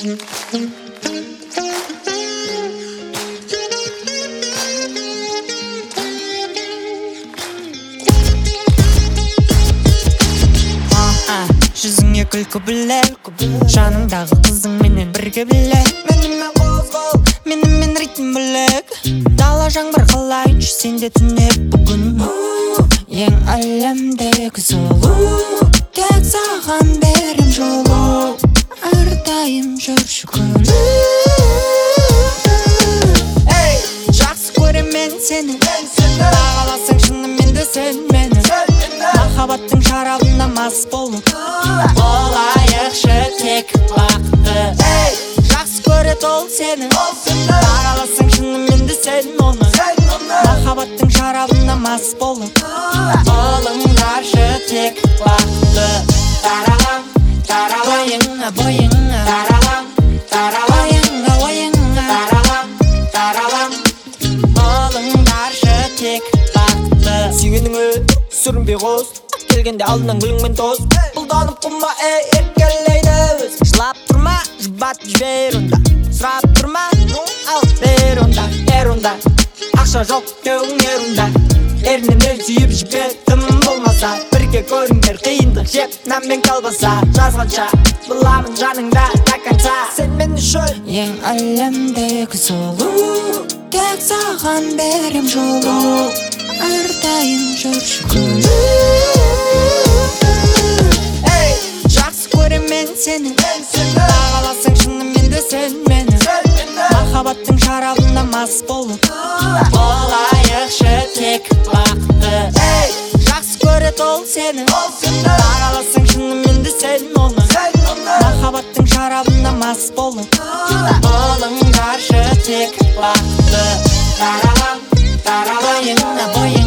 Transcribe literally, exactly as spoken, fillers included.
Жүзіңе күлкі біле, жаныңдағы қызың менен бірге біле. Менімен қозғал, менімен ритм білек. Дала жаңбыр қалайыншы сенде түнеп бүгін. Ең әлемдегі сұлу, тек саған берем жолу. Әрдайым жүрші күн. Эй, жақсы көрем мен сені, бағаласаң шынымен де сен мені. Махаббаттың шарабына мас болып болайықшы тек бақты. Эй, жақсы көрет ол сені, бағаласаң шынымен де сен оны. Махаббаттың шарабына мас болып болыңдаршы тек бақты. Таралам, таралайыңа бойыңа, таралам, таралайыңа ойыңа, таралам, таралам, болыңдаршы тек бақты. Сүйгеніңе сүрінбей қос, келгенде алдынан гүліңмен тос. Бұлданып құма, эй, еркелейді өз. Жылап тұрма, жұбат жібер онда. Сұрап тұрма, ал бер онда, ер онда. Ақша жоқ, кеуің ер онда. Ерінен ел сүйіп жібер, тым болмаса. Бірге көріңдер қиындық жеп, нәммен қалбаса. Жазғанша, бұламын жаныңда, таканша. Сен мен үшін ең әлемдегі сұлу, тек саған берем жолу. Әрдайым жүрші күн. Эй, жақсы көрем мен сені, бағаласаң шынымен де сен мені. Махаббаттың шарабына мас болып болайықшы тек бақты. Эй, жақсы көрет ол сені, бағаласаң шынымен де сен оны. Махаббаттың шарабына мас болып болыңдаршы тек бақты. Таралам, таралайыңа бойыңа.